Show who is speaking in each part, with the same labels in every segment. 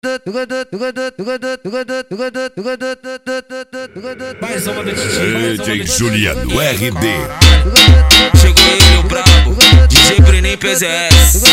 Speaker 1: Mais uma do DJ,
Speaker 2: DJ Juliano RD.
Speaker 1: chegou ele, o brabo, DJ Brenem PZS.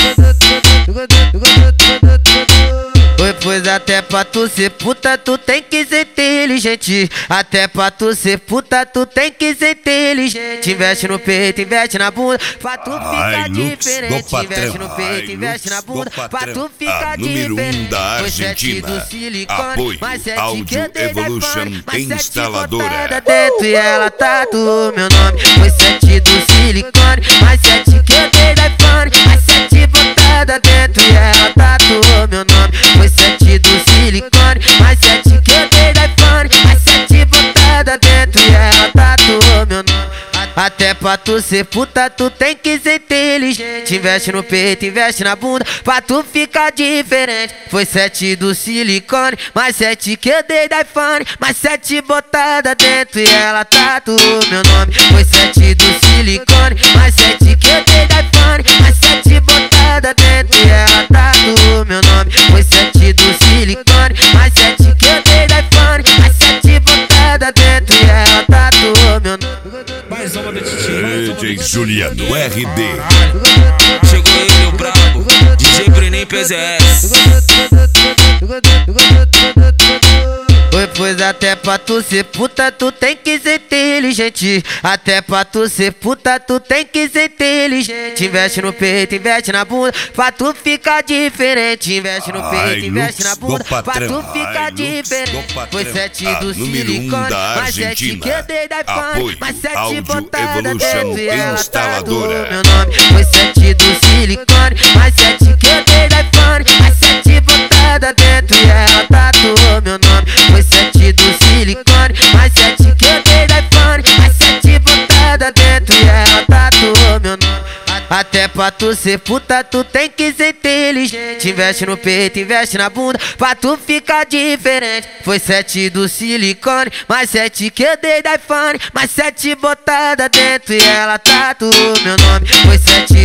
Speaker 3: Pois até pra tu ser puta, tu tem que ser inteligente. Até pra tu ser puta, tu tem que ser inteligente. Investe no peito, investe na bunda, pra tu ficar diferente. Investe no peito, investe na bunda, pra tu ficar
Speaker 2: número
Speaker 3: diferente.
Speaker 2: 1 da Argentina. Apoio Audio Evolution Instaladora.
Speaker 3: Dentro e ela tatuou meu nome. Foi 7 do silicone, mais 7 que eu dei da iPhone. Mais 7 botada dentro e ela tatuou meu nome. Foi 7 do silicone, mais 7 que eu dei da iPhone. Mais 7 botada dentro e ela tatuou meu nome. Até pra tu ser puta, tu tem que ser inteligente. Investe no peito, investe na bunda, pra tu ficar diferente. Foi 7 do silicone, mais 7 que eu dei da iPhone. Mais 7 botada dentro e ela tatuou meu nome. Foi 7 do silicone, mais 7 que eu dei da iPhone. Mais 7 botada dentro e ela tatuou meu nome. Foi 7 do silicone, mais 7 que eu dei da iPhone. Mais 7 botada dentro e ela tatuou meu nome.
Speaker 1: Mais uma do DJ,
Speaker 2: DJ Juliano RD.
Speaker 1: chegou ele, o brabo, DJ Brenem PZS.
Speaker 3: Pois até pra tu ser puta, tu tem que ser inteligente. Até pra tu ser puta, tu tem que ser inteligente. Investe no peito, investe na bunda, pra tu ficar diferente. Investe no peito, investe na bunda, pra tu ficar diferente. Foi 7 do silicone, mais 7 que eu dei da iPhone. Mais 7 botada dentro e ela tatuou meu nome. Foi 7 do silicone, mais 7 que eu dei da iPhone. Mais 7 botada dentro e ela tatuou meu nome. Foi 7 do silicone, mais 7 que eu dei da iPhone. Mais 7 botada dentro e ela tatuou meu nome. Até pra tu ser puta, tu tem que ser inteligente. Investe no peito, investe na bunda, pra tu ficar diferente. Foi 7 do silicone, mais 7 que eu dei da iPhone. Mais 7 botada dentro e ela tatuou meu nome. Foi 7